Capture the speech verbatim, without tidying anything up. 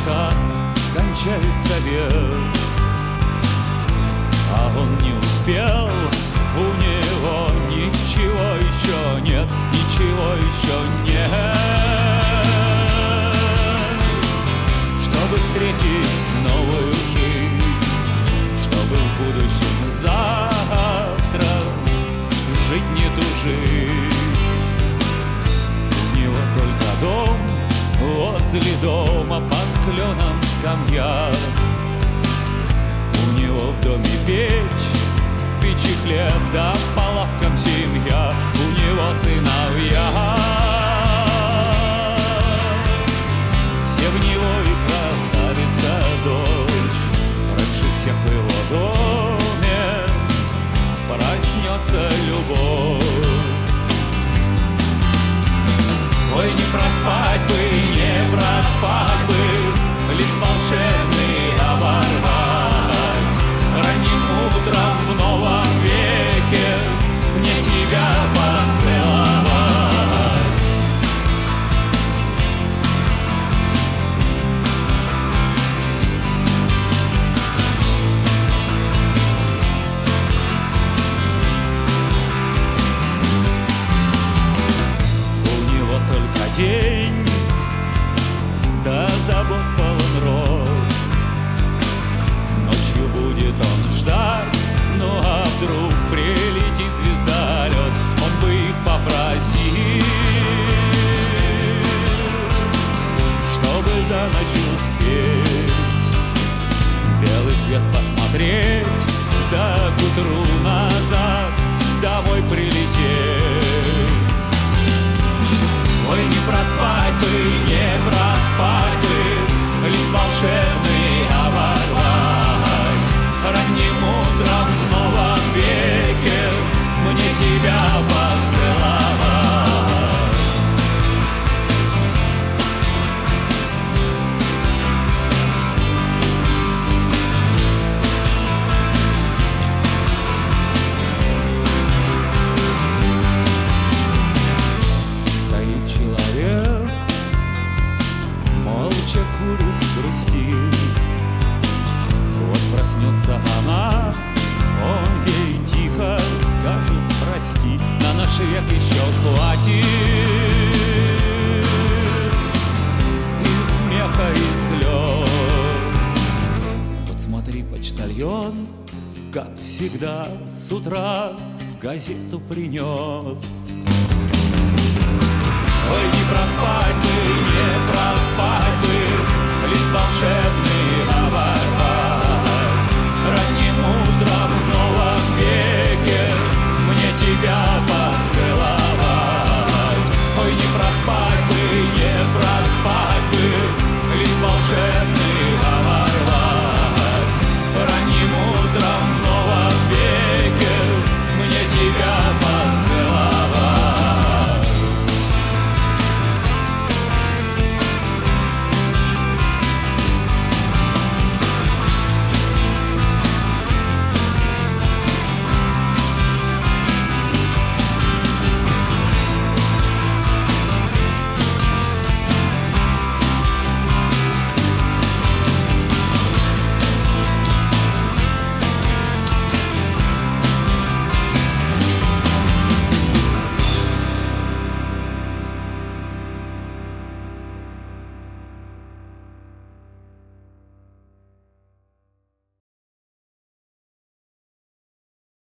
так кончается век. А он не успел, у него ничего еще нет, ничего еще нет, чтобы встретить новую жизнь, чтобы в будущем завтра жить не тужить. У него только дом, возле дома под кленом скамья. У него в доме печь, в печи хлеб, да по лавкам семья. У него сыновья, все в него и красавица дочь. Раньше всех в его доме проснется любовь. Ой, не проспать бы, не проспать бы, лист волшебный оборвать. Ранним утром в новом веке мне тебя поцеловать. У него только день, да забот полон рот. Ночью будет он ждать, ну а вдруг прилетит звездолет, он бы их попросил, чтобы за ночь успеть белый свет посмотреть, да к утру назад домой прилететь. Ой, не проспать бы, не проспать бы, лист волшебный оборвать. Ранним утром в новом веке мне тебя поцеловать. Стоит человек, молча курит, грустит. Вот проснется она, он ей тихо скажет прости, на наш век еще хватит и смеха, и слез. Вот смотри, почтальон, как всегда, с утра газету принес. Ой, не проспать бы, не проспать.